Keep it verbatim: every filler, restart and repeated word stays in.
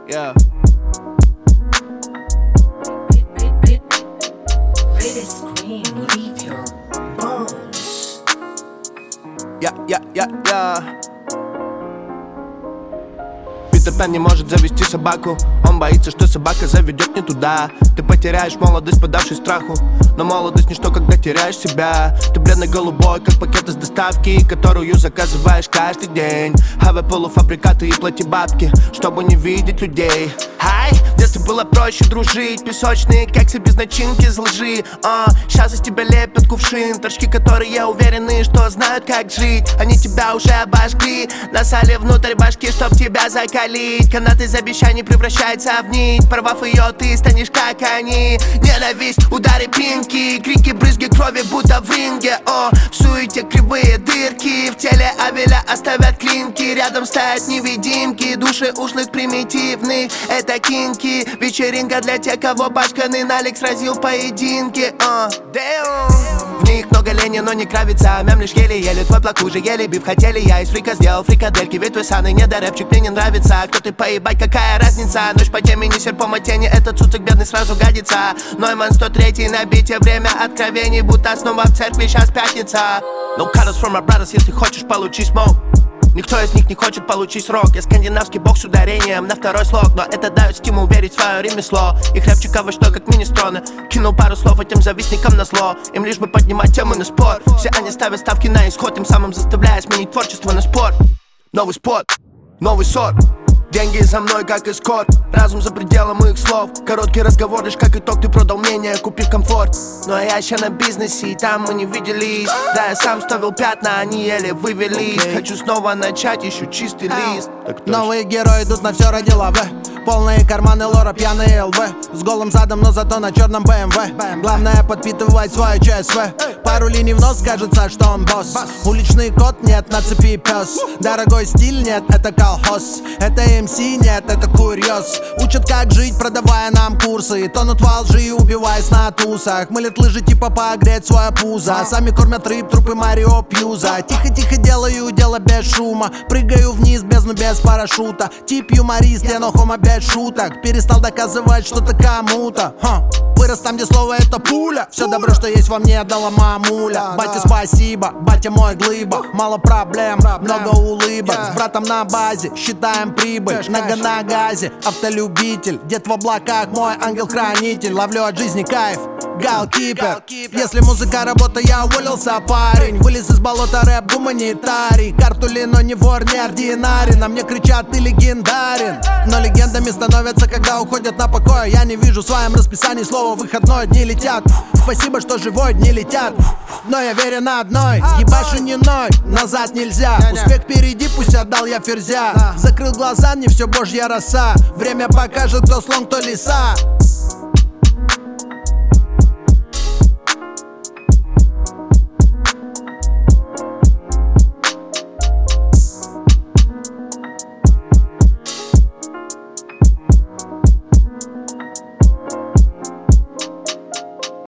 Yeah. Я, я, я, я. Питер Пен не может завести собаку. Он боится, что собака заведет не туда. Ты потеряешь молодость, подавшись страху. Но молодость ничто, когда теряешь себя. Ты бледно-голубой, как пакет из доставки, которую заказываешь каждый день. Хавай полуфабрикаты и плати бабки, чтобы не видеть людей. Хай, в детстве было проще дружить. Песочные кексы без начинки из лжи. uh, Сейчас из тебя лепят кувшин. Торчки, которые уверены, что знают, как жить. Они тебя уже обожгли, насали внутрь башки, чтоб тебя закалить. Канат из обещаний превращается в нить. Порвав ее, ты станешь как они. Ненависть, удары пинки, крики, брызги крови, будто в ринге. О, в суете кривые дырки, в теле Авеля оставят клинки. Рядом стоят невидимки, души ушлых примитивных. Это кинки, вечеринка для тех, кого пачканный налик сразил в поединке. uh. В них много лени, но не кравится. Мямлишь еле-еле, твой плак уже еле. Биф хотели, я из фрика сделал фрикадельки. Ведь твой саный недорэпчик мне не нравится. Кто ты, поебать, какая разница? Ночь по теме, не серпом от тени. Этот цуцик бедный сразу годится. Нойман сто три на бите, время откровений. Будто снова в церкви, сейчас пятница. No cutters from my brothers, если хочешь получить smoke. Никто из них не хочет получить срок. Я скандинавский бог с ударением на второй слог. Но это дает стимул верить в свое ремесло. И хлебчика во что, как министроны. Кинул пару слов этим завистникам на зло. Им лишь бы поднимать темы на спор. Все они ставят ставки на исход, тем самым заставляя сменить творчество на спорт. Новый спот, новый сорт. Деньги за мной, как эскорт. Разум за пределом их слов. Короткий разговор, лишь как итог ты продал мнение, купив комфорт. Но я еще на бизнесе, и там мы не виделись. Да, я сам ставил пятна, они еле вывелись. okay. Хочу снова начать, ищу чистый лист. Новые герои идут на все ради лавы. Полные карманы лора, пьяные ЛВ. С голым задом, но зато на черном БМВ. Главное подпитывать свое ЧСВ. Пару линий в нос, кажется, что он босс. Уличный кот, нет, на цепи пес. Дорогой стиль, нет, это колхоз. Это эм си, нет, это курьез. Учат, как жить, продавая нам курсы. Тонут во лжи, убиваясь на тусах. Мылят лыжи, типа погреть свое пузо. Сами кормят рыб, трупы Марио Пьюза. Тихо-тихо делаю дело без шума. Прыгаю вниз, бездну без парашюта. Тип юморист, я но хомо без шуток. Перестал доказывать что-то кому-то. Ха. Вырос там, где слово это пуля. Все добро, что есть во мне, отдала мамуля. Батя, спасибо, батя мой глыба. Мало проблем, много улыбок. С братом на базе, считаем прибыль. Нога на газе, автолюбитель. Дед в облаках, мой ангел-хранитель. Ловлю от жизни кайф, галкипер. Если музыка работа, я уволился, парень. Вылез из болота, рэп гуманитарий. Картули, но не вор, не ординарий. На мне кричат, ты легендарен. Но легендами становятся, когда уходят на покой. Я не вижу в своем расписании слова выходной. Дни летят, спасибо, что живой, дни летят. Но я верен одной, ебашу не ной, назад нельзя. Успех впереди, пусть отдал я ферзя. Закрыл глаза, не все божья роса. Время покажет, кто слон, кто лиса.